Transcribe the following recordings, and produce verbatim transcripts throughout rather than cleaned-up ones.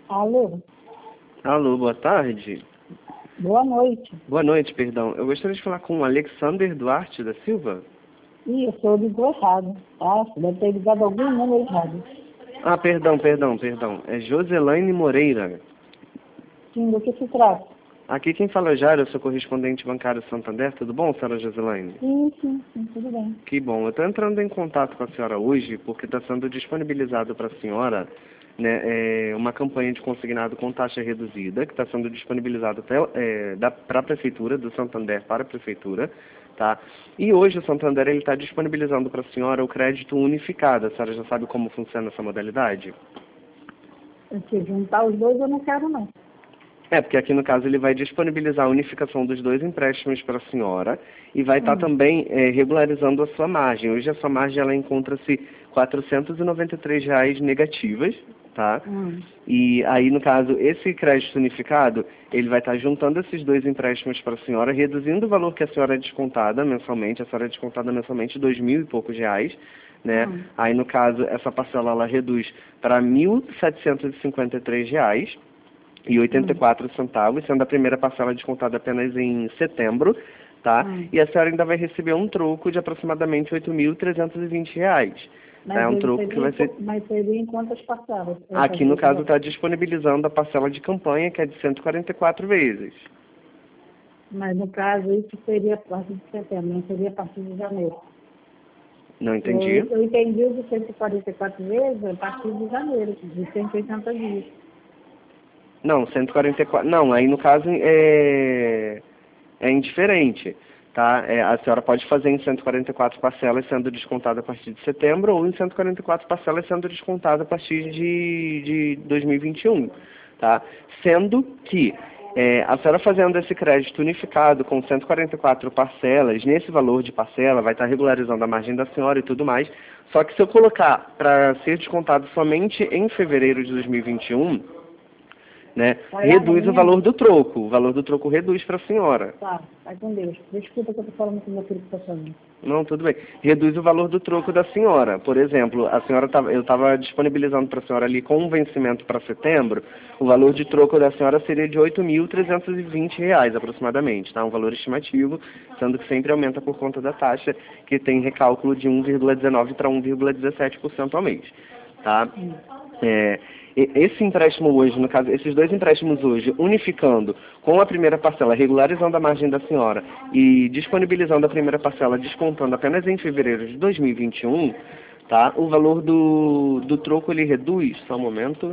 Alô? Alô, boa tarde. Boa noite. Boa noite, perdão. Eu gostaria de falar com o Alexander Duarte da Silva. Ih, eu sou ligou errado, tá? Você deve ter ligado algum número errado. Ah, perdão, perdão, perdão. É Joselaine Moreira. Sim, do que se trata? Aqui quem fala já, eu sou correspondente bancário Santander. Tudo bom, senhora Joselaine? Sim, sim, sim, tudo bem. Que bom. Eu estou entrando em contato com a senhora hoje porque está sendo disponibilizado para a senhora, né, é, uma campanha de consignado com taxa reduzida que está sendo disponibilizado é, para a Prefeitura, do Santander para a Prefeitura. Tá? E hoje o Santander está disponibilizando para a senhora o crédito unificado. A senhora já sabe como funciona essa modalidade? Se juntar os dois eu não quero não. É, porque aqui no caso ele vai disponibilizar a unificação dos dois empréstimos para a senhora e vai estar Hum. também é, regularizando a sua margem. Hoje a sua margem ela encontra-se quatrocentos e noventa e três reais negativas, tá? Hum. E aí no caso esse crédito unificado ele vai estar juntando esses dois empréstimos para a senhora, reduzindo o valor que a senhora é descontada mensalmente. A senhora é descontada mensalmente dois mil e poucos reais. Né? Hum. Aí no caso essa parcela ela reduz para mil setecentos e cinquenta e três reais e oitenta e quatro centavos, sendo a primeira parcela descontada apenas em setembro, tá? Hum. E a senhora ainda vai receber um troco de aproximadamente oito mil trezentos e vinte reais. Mas, É um ele troco que seria, vai ser... mas seria em quantas parcelas? Aqui no caso está disponibilizando a parcela de campanha, que é de cento e quarenta e quatro vezes. Mas no caso isso seria a partir de setembro, não seria a partir de janeiro. Não entendi. Eu, eu entendi o de cento e quarenta e quatro vezes a partir de janeiro, de cento e oitenta dias. Não, cento e quarenta e quatro... Não, aí no caso é, é indiferente. Tá? É, a senhora pode fazer em cento e quarenta e quatro parcelas sendo descontada a partir de setembro ou em cento e quarenta e quatro parcelas sendo descontada a partir de, de dois mil e vinte e um. Tá? Sendo que é, a senhora fazendo esse crédito unificado com cento e quarenta e quatro parcelas, nesse valor de parcela, vai estar regularizando a margem da senhora e tudo mais. Só que se eu colocar para ser descontado somente em fevereiro de dois mil e vinte e um, né, reduz o valor do troco. O valor do troco reduz para a senhora. Tá, vai com Deus. Desculpa que eu tô falando com meu filho que tá falando. Não, tudo bem. Reduz o valor do troco da senhora. Por exemplo, a senhora tava, eu estava disponibilizando para a senhora ali com um vencimento para setembro, o valor de troco da senhora seria de oito mil trezentos e vinte reais aproximadamente, tá? Um valor estimativo, sendo que sempre aumenta por conta da taxa, que tem recálculo de um vírgula dezenove para um vírgula dezessete por cento ao mês, tá? É, esse empréstimo hoje, no caso, esses dois empréstimos hoje, unificando com a primeira parcela, regularizando a margem da senhora e disponibilizando a primeira parcela, descontando apenas em fevereiro de dois mil e vinte e um, tá? O valor do, do troco ele reduz, só um momento.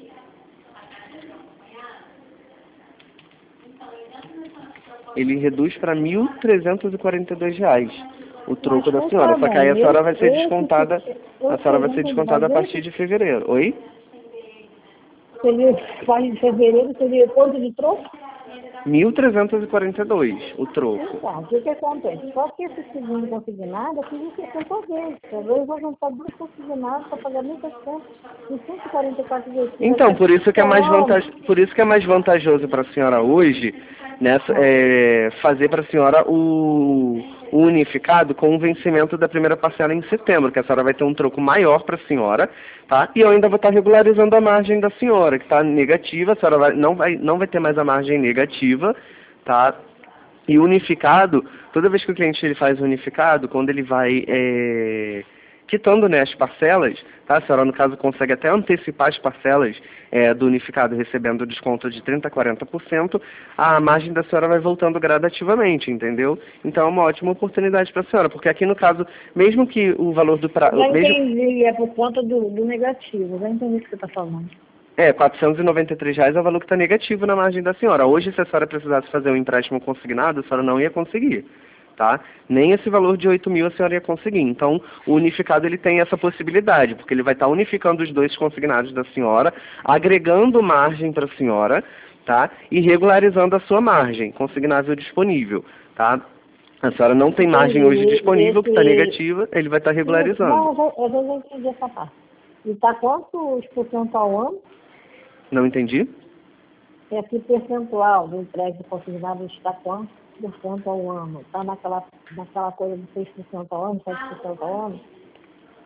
Ele reduz para mil trezentos e quarenta e dois reais. O troco da senhora, só que aí a senhora vai ser descontada, a senhora vai ser descontada a partir de fevereiro. Oi? Seria, em fevereiro, seria quanto de troco? mil trezentos e quarenta e dois, o troco. Então, o que que acontece? Só que esse segundo consignado, eu fiz isso por vez. Talvez eu vou juntar dois consignados para pagar mil e setecentos e cento e quarenta e quatro vezes. Então, por isso que é mais vantajoso, por isso que é mais vantajoso para a senhora hoje, né, é, fazer para a senhora o, o unificado com o vencimento da primeira parcela em setembro, que a senhora vai ter um troco maior para a senhora, tá? E eu ainda vou estar regularizando a margem da senhora, que está negativa, a senhora vai, não, vai, não vai ter mais a margem negativa, tá? E unificado, toda vez que o cliente ele faz unificado, quando ele vai é, quitando, né, as parcelas, tá? A senhora, no caso, consegue até antecipar as parcelas é, do unificado, recebendo desconto de trinta por cento a quarenta por cento, a margem da senhora vai voltando gradativamente, entendeu? Então é uma ótima oportunidade para a senhora, porque aqui no caso, mesmo que o valor do prazo... Já entendi, é por conta do, do negativo, já entendi o que você está falando. É, quatrocentos e noventa e três reais é o valor que está negativo na margem da senhora. Hoje, se a senhora precisasse fazer um empréstimo consignado, a senhora não ia conseguir, tá? Nem esse valor de oito mil a senhora ia conseguir. Então, o unificado ele tem essa possibilidade, porque ele vai estar unificando os dois consignados da senhora, agregando margem para a senhora, tá? E regularizando a sua margem consignável disponível, tá? A senhora não tem margem hoje disponível, que está negativa, ele vai estar regularizando. Não, eu já entendi essa parte. E está quantos por cento ao ano? Não entendi? É que percentual do empréstimo consignado está quanto por cento ao ano? Está naquela, naquela coisa de seis por cento ao ano, sete por cento ao ano?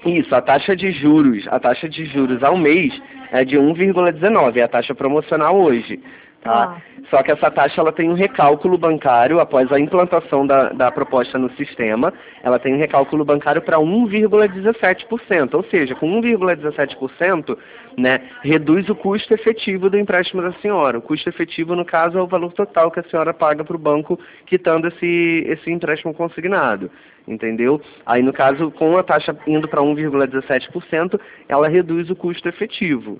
Isso, a taxa de juros, a taxa de juros ao mês é de um vírgula dezenove, é a taxa promocional hoje, tá? Ah, Só que essa taxa ela tem um recálculo bancário após a implantação da, da proposta no sistema, ela tem um recálculo bancário para um vírgula dezessete por cento, ou seja, com um vírgula dezessete por cento, né, reduz o custo efetivo do empréstimo da senhora. O custo efetivo, no caso, é o valor total que a senhora paga para o banco quitando esse, esse empréstimo consignado. Entendeu? Aí, no caso, com a taxa indo para um vírgula dezessete por cento, ela reduz o custo efetivo.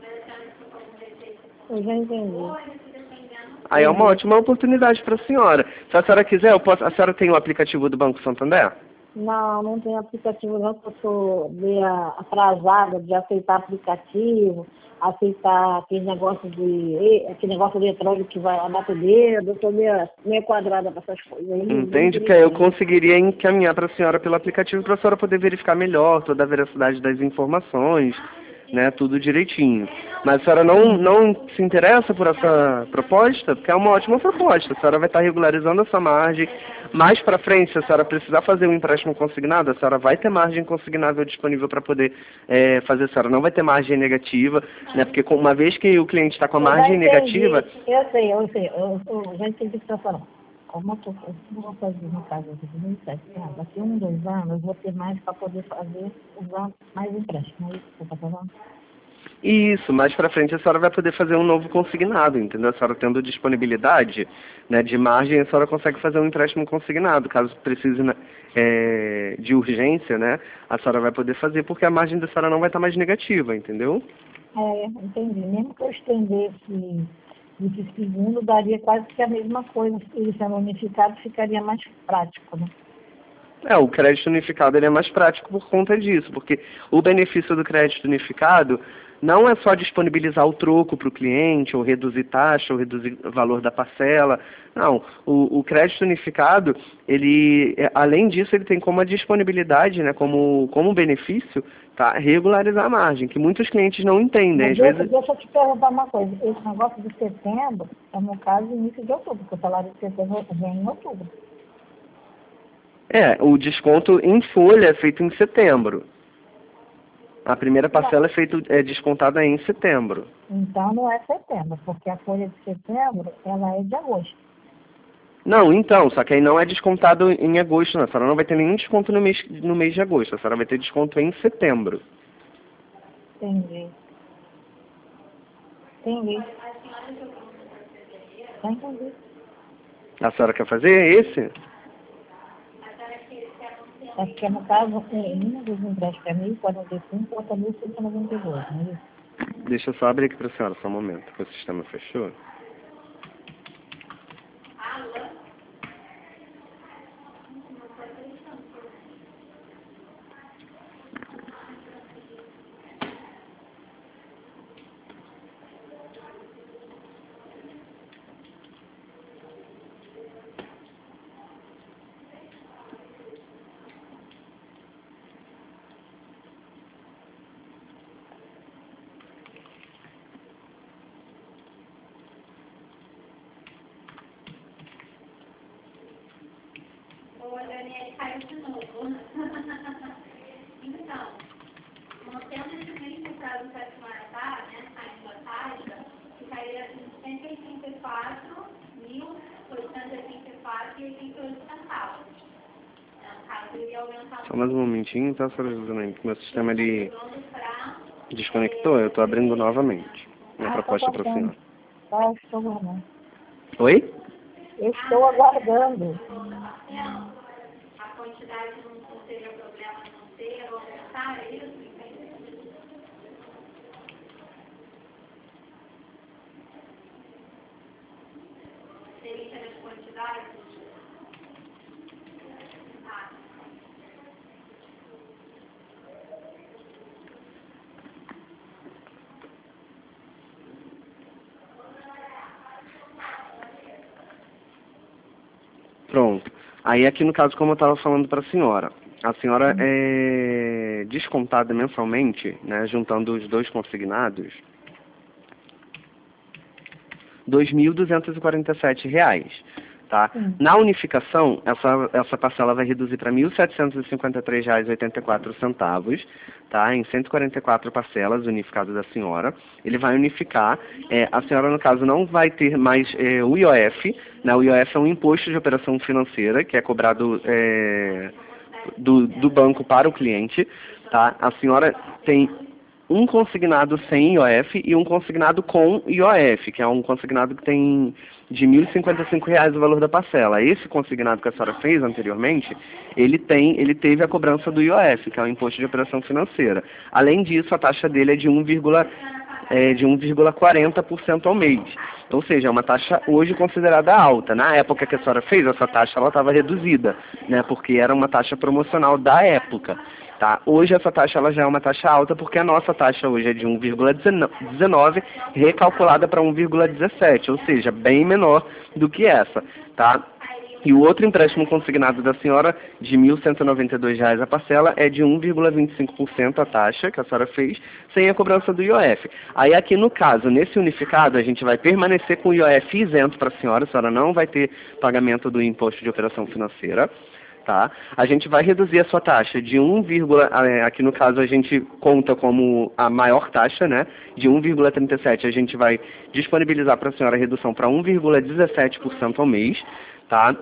eu já entendi. Aí é uma ótima oportunidade para a senhora. Se a senhora quiser, eu posso, a senhora tem o aplicativo do Banco Santander? Não, não tem aplicativo não, porque eu sou meio atrasada de aceitar aplicativo, aceitar aquele negócio de aquele negócio eletrônico que vai abater dedo, eu sou meio, meio quadrada para essas coisas. Aí, Entende? Que aí eu conseguiria encaminhar para a senhora pelo aplicativo para a senhora poder verificar melhor toda a veracidade das informações, né, tudo direitinho. Mas a senhora não, não se interessa por essa proposta? Porque é uma ótima proposta. A senhora vai estar regularizando essa margem. Mais para frente, se a senhora precisar fazer um empréstimo consignado, a senhora vai ter margem consignável disponível para poder é, fazer. A senhora não vai ter margem negativa, né? Porque com- uma vez que o cliente está com a eu já margem entendi. negativa... Eu sei, eu sei, eu, eu já entendi o que você está falando. Como eu, tô, eu vou fazer no caso de dois mil e sete, ah, daqui a um, dois anos, eu vou ter mais para poder fazer, usar mais empréstimo. É isso que você está falando? Isso, mais para frente a senhora vai poder fazer um novo consignado, entendeu? A senhora tendo disponibilidade, né, de margem, a senhora consegue fazer um empréstimo consignado. Caso precise, né, é, de urgência, né, a senhora vai poder fazer, porque a margem da senhora não vai estar mais negativa, entendeu? É, entendi. Mesmo que eu estendesse esse segundo, daria quase que a mesma coisa. Ele sendo unificado, ficaria mais prático, né? É, o crédito unificado ele é mais prático por conta disso, porque o benefício do crédito unificado não é só disponibilizar o troco para o cliente, ou reduzir taxa, ou reduzir o valor da parcela. Não, o, o crédito unificado, ele, é, além disso, ele tem como a disponibilidade, né, como, como benefício, tá, regularizar a margem, que muitos clientes não entendem. Mas Às deixa, vezes, deixa eu te perguntar uma coisa. Esse negócio de setembro é, no caso, início de outubro, porque o salário de setembro vem em outubro. é, o desconto em folha é feito em setembro. A primeira parcela é, feito, é descontada em setembro. Então não é setembro, porque a folha de setembro, ela é de agosto. Não, então, só que aí não é descontado em agosto, não. A senhora não vai ter nenhum desconto no mês, no mês de agosto. A senhora vai ter desconto em setembro. Entendi. Entendi. Já entendi. A senhora quer fazer esse? É porque, no caso, um dos empréstimos é mil e quarenta e cinco, outro é mil cento e noventa e dois, não é isso? Deixa eu só abrir aqui para a senhora, só um momento, que o sistema fechou. O Daniel caiu de novo. Então, mantendo esse mesmo prazo que a senhora está, né, saindo a taxa, ficaria em cento e oitenta e quatro mil oitocentos e oitenta e quatro e oitenta e oito centavos. No caso, iria aumentar. Só mais um momentinho, tá, senhora José, que meu sistema ele desconectou, eu estou abrindo novamente minha Ah, proposta tá para a passando. senhora. Tá, eu estou aguardando. Oi? Eu estou aguardando. A quantidade não seria problema não ter, aumentar, é isso? Seria as quantidades? Ah. Pronto. Aí aqui no caso, como eu estava falando para a senhora, a senhora é descontada mensalmente, né, juntando os dois consignados, dois mil duzentos e quarenta e sete reais. Tá? Hum. Na unificação, essa, essa parcela vai reduzir para mil setecentos e cinquenta e três reais e oitenta e quatro centavos, tá? Em cento e quarenta e quatro parcelas unificadas da senhora. Ele vai unificar, é, a senhora, no caso, não vai ter mais é, o I O F, né? O I O F é um imposto de operação financeira, que é cobrado é, do, do banco para o cliente, tá? A senhora tem um consignado sem I O F e um consignado com I O F, que é um consignado que tem de mil e cinquenta e cinco reais o valor da parcela. Esse consignado que a senhora fez anteriormente, ele tem, ele teve a cobrança do I O F, que é o Imposto de Operação Financeira. Além disso, a taxa dele é de um vírgula quarenta por cento ao mês. Ou seja, é uma taxa hoje considerada alta. Na época que a senhora fez, essa taxa ela estava reduzida, né, porque era uma taxa promocional da época. Tá? Hoje essa taxa ela já é uma taxa alta porque a nossa taxa hoje é de um vírgula dezenove recalculada para um vírgula dezessete, ou seja, bem menor do que essa. Tá? E o outro empréstimo consignado da senhora, de mil cento e noventa e dois reais a parcela, é de um vírgula vinte e cinco por cento a taxa que a senhora fez, sem a cobrança do I O F. Aí aqui no caso, nesse unificado, a gente vai permanecer com o I O F isento para a senhora, a senhora não vai ter pagamento do imposto de operação financeira. Tá? A gente vai reduzir a sua taxa de um, aqui no caso a gente conta como a maior taxa, né? De um vírgula trinta e sete a gente vai disponibilizar para a senhora a redução para um vírgula dezessete por cento ao mês, tá?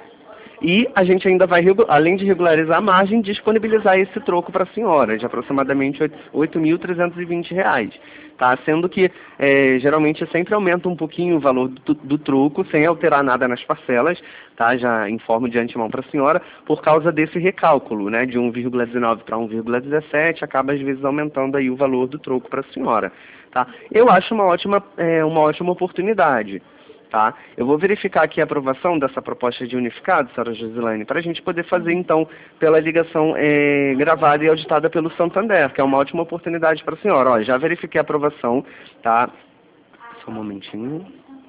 E a gente ainda vai, além de regularizar a margem, disponibilizar esse troco para a senhora, de aproximadamente oito mil trezentos e vinte reais. Tá? Sendo que, é, geralmente, sempre aumenta um pouquinho o valor do, do troco, sem alterar nada nas parcelas, tá? Já informo de antemão para a senhora, por causa desse recálculo, né? De um vírgula dezenove para um vírgula dezessete, acaba às vezes aumentando aí o valor do troco para a senhora. Tá? Eu acho uma ótima, é, uma ótima oportunidade. Tá? Eu vou verificar aqui a aprovação dessa proposta de unificado, senhora Josilane, para a gente poder fazer, então, pela ligação é, gravada e auditada pelo Santander, que é uma ótima oportunidade para a senhora. Ó, já verifiquei a aprovação, tá? Só um momentinho.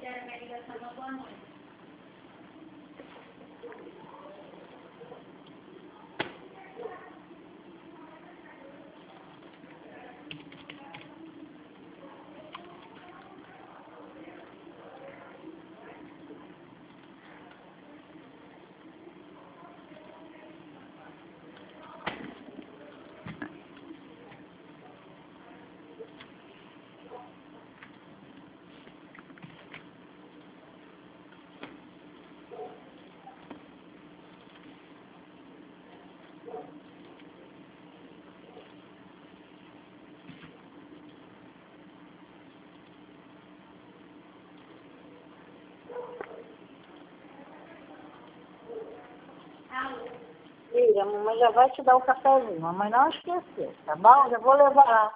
Filha, a mamãe já vai te dar o cafezinho. A mamãe não esqueceu, tá bom? Já vou levar lá.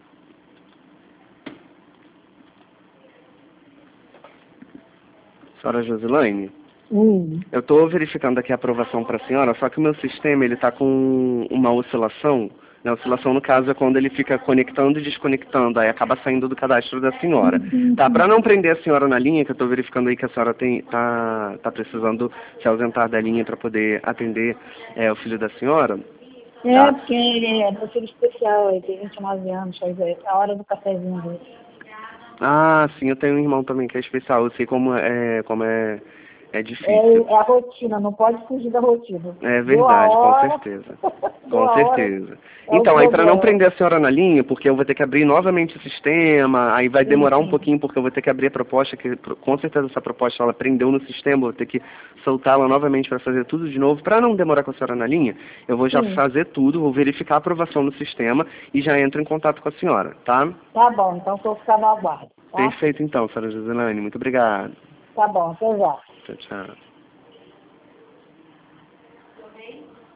Senhora Josilane? Hum. Eu estou verificando aqui a aprovação para a senhora, só que o meu sistema ele está com uma oscilação. A oscilação, no caso, é quando ele fica conectando e desconectando, aí acaba saindo do cadastro da senhora. Tá? Para não prender a senhora na linha, que eu estou verificando aí que a senhora tem, tá, tá precisando se ausentar da linha para poder atender é, o filho da senhora. É, tá? porque ele é meu filho especial, ele tem vinte e nove anos, quer dizer, é a hora do cafezinho dele. Ah, sim, eu tenho um irmão também que é especial, eu sei como é, como é, é difícil. É, é a rotina, não pode fugir da rotina. É verdade, hora, com certeza. Com certeza. É então, aí para não problema. prender a senhora na linha, porque eu vou ter que abrir novamente o sistema, aí vai demorar Sim, um sim. pouquinho, porque eu vou ter que abrir a proposta, que com certeza essa proposta ela prendeu no sistema, eu vou ter que soltá-la novamente para fazer tudo de novo. Para não demorar com a senhora na linha, eu vou já Sim. fazer tudo, vou verificar a aprovação no sistema e já entro em contato com a senhora, tá? Tá bom, então vou ficar no aguardo. Tá? Perfeito então, senhora Josilane, muito obrigado. Tá bom, até já. Tchau, tchau.